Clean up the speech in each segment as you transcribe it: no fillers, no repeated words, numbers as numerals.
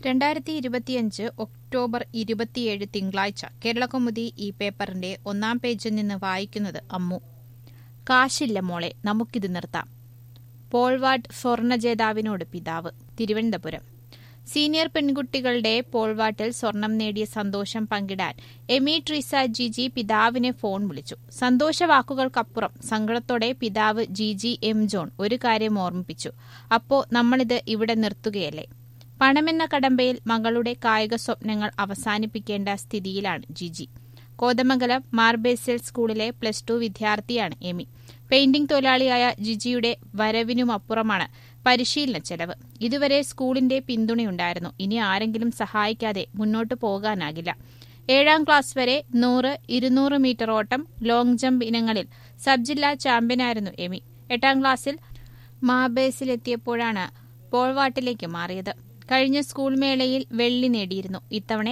2025 October 27 തിങ്കളാഴ്ച കേരളകൗമുദി ഈ പേപ്പറിന്റെ ഒന്നാം പേജിൽ നിന്ന് വായിക്കുന്നത് അമ്മു. കാശില്ല മോളെ, നമുക്കിത് നിർത്താം. പോൾവാൾട്ട് സ്വർണ്ണ ജേതാവിനോട് പിതാവ്. തിരുവനന്തപുരം. സീനിയർ പെൺകുട്ടികളുടെ പോൾവാൾട്ടിൽ സ്വർണം നേടിയ സന്തോഷം പങ്കിടാൻ എമി ട്രീസ ജിജി പിതാവിനെ ഫോൺ വിളിച്ചു. സന്തോഷവാക്കുകൾക്കപ്പുറം സങ്കടത്തോടെ പിതാവ് ജിജി എം ജോൺ ഒരു കാര്യം ഓർമ്മിപ്പിച്ചു. അപ്പോ നമ്മളിത് ഇവിടെ നിർത്തുകയല്ലേ? പണമെന്ന കടമ്പയിൽ മകളുടെ കായിക സ്വപ്നങ്ങൾ അവസാനിപ്പിക്കേണ്ട സ്ഥിതിയിലാണ് ജിജി. കോതമംഗലം മാർബേസിൽ സ്കൂളിലെ +2 വിദ്യാർത്ഥിയാണ് എമി. പെയിന്റിംഗ് തൊഴിലാളിയായ ജിജിയുടെ വരവിനുമപ്പുറമാണ് പരിശീലന ചെലവ്. ഇതുവരെ സ്കൂളിന്റെ പിന്തുണയുണ്ടായിരുന്നു. ഇനി ആരെങ്കിലും സഹായിക്കാതെ മുന്നോട്ടു പോകാനാകില്ല. 7ാം ക്ലാസ് വരെ 100, 200 മീറ്റർ ഓട്ടം, ലോങ് ജമ്പ് ഇനങ്ങളിൽ സബ് ജില്ലാ ചാമ്പ്യനായിരുന്നു എമി. 8ാം ക്ലാസ്സിൽ മാർബേസിലെത്തിയപ്പോഴാണ് പോൾവാൾട്ടിലേക്ക് മാറിയത്. കഴിഞ്ഞ സ്കൂൾ മേളയിൽ വെള്ളി നേടിയിരുന്നു. ഇത്തവണ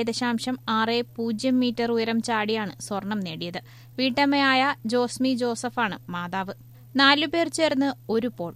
2.60 മീറ്റർ ഉയരം ചാടിയാണ് സ്വർണം നേടിയത്. വീട്ടമ്മയായ ജോസ്മി ജോസഫാണ് മാതാവ്. 4 പേർ ചേർന്ന് ഒരു പോൾ.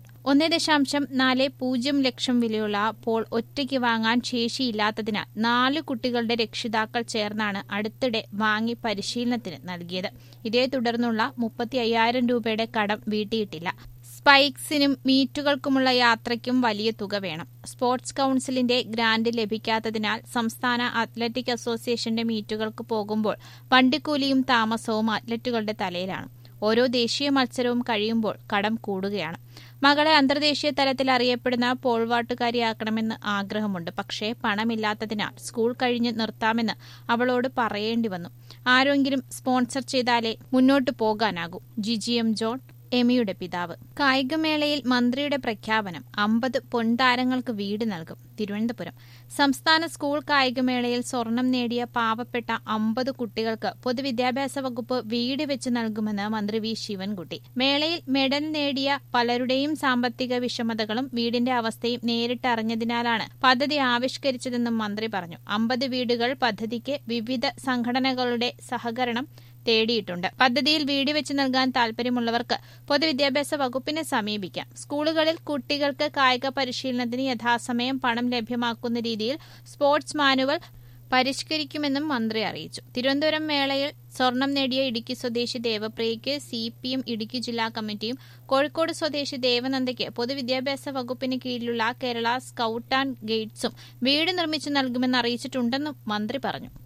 1.40 ലക്ഷം വിലയുള്ള പോൾ ഒറ്റയ്ക്ക് വാങ്ങാൻ ശേഷിയില്ലാത്തതിനാൽ 4 കുട്ടികളുടെ രക്ഷിതാക്കൾ ചേർന്നാണ് അടുത്തിടെ വാങ്ങി പരിശീലനത്തിന് നൽകിയത്. ഇതേ തുടർന്നുള്ള 35,000 രൂപയുടെ കടം വീട്ടിയിട്ടില്ല. സ്പൈക്സിനും മീറ്റുകൾക്കുമുള്ള യാത്രയ്ക്കും വലിയ തുക വേണം. സ്പോർട്സ് കൌൺസിലിന്റെ ഗ്രാന്റ് ലഭിക്കാത്തതിനാൽ സംസ്ഥാന അത്ലറ്റിക് അസോസിയേഷന്റെ മീറ്റുകൾക്ക് പോകുമ്പോൾ വണ്ടിക്കൂലിയും താമസവും അത്ലറ്റുകളുടെ തലയിലാണ്. ഓരോ ദേശീയ മത്സരവും കഴിയുമ്പോൾ കടം കൂടുകയാണ്. മകളെ അന്തർദേശീയ തലത്തിൽ അറിയപ്പെടുന്ന പോൾവാൾട്ടുകാരിയാക്കണമെന്ന് ആഗ്രഹമുണ്ട്. പക്ഷേ പണമില്ലാത്തതിനാൽ സ്കൂൾ കഴിഞ്ഞ് നിർത്താമെന്ന് അവളോട് പറയേണ്ടി വന്നു. ആരെങ്കിലും സ്പോൺസർ ചെയ്താലേ മുന്നോട്ടു പോകാനാകൂ. ജിജി എം ജോൺ, എമിയുടെ പിതാവ്. കായികമേളയിൽ മന്ത്രിയുടെ പ്രഖ്യാപനം. 50 പൊൻതാരങ്ങൾക്ക് വീട് നൽകും. തിരുവനന്തപുരം. സംസ്ഥാന സ്കൂൾ കായികമേളയിൽ സ്വർണം നേടിയ പാവപ്പെട്ട 50 കുട്ടികൾക്ക് പൊതുവിദ്യാഭ്യാസ വകുപ്പ് വീട് വെച്ച് നൽകുമെന്ന് മന്ത്രി വി ശിവൻകുട്ടി. മേളയിൽ മെഡൽ നേടിയ പലരുടെയും സാമ്പത്തിക വിഷമതകളും വീടിന്റെ അവസ്ഥയും നേരിട്ടറിഞ്ഞതിനാലാണ് പദ്ധതി ആവിഷ്കരിച്ചതെന്നും മന്ത്രി പറഞ്ഞു. 50 വീടുകൾ പദ്ധതിക്ക് വിവിധ സംഘടനകളുടെ സഹകരണം തേടിയിട്ടുണ്ട്. പദ്ധതിയിൽ വീട് വെച്ച് നൽകാൻ താൽപര്യമുള്ളവർക്ക് പൊതുവിദ്യാഭ്യാസ വകുപ്പിനെ സമീപിക്കാം. സ്കൂളുകളിൽ കുട്ടികൾക്ക് കായിക പരിശീലനത്തിന് യഥാസമയം പണം ലഭ്യമാക്കുന്ന രീതിയിൽ സ്പോർട്സ് മാനുവൽ പരിഷ്കരിക്കുമെന്നും മന്ത്രി അറിയിച്ചു. തിരുവനന്തപുരം മേളയിൽ സ്വർണം നേടിയ ഇടുക്കി സ്വദേശി ദേവപ്രിയയ്ക്ക് CPM ഇടുക്കി ജില്ലാ കമ്മിറ്റിയും കോഴിക്കോട് സ്വദേശി ദേവനന്ദയ്ക്ക് പൊതുവിദ്യാഭ്യാസ വകുപ്പിന് കീഴിലുള്ള കേരള സ്കൌട്ട് ആൻഡ് ഗൈഡ്സും വീട് നിർമ്മിച്ചു നൽകുമെന്ന് അറിയിച്ചിട്ടുണ്ടെന്നും മന്ത്രി പറഞ്ഞു.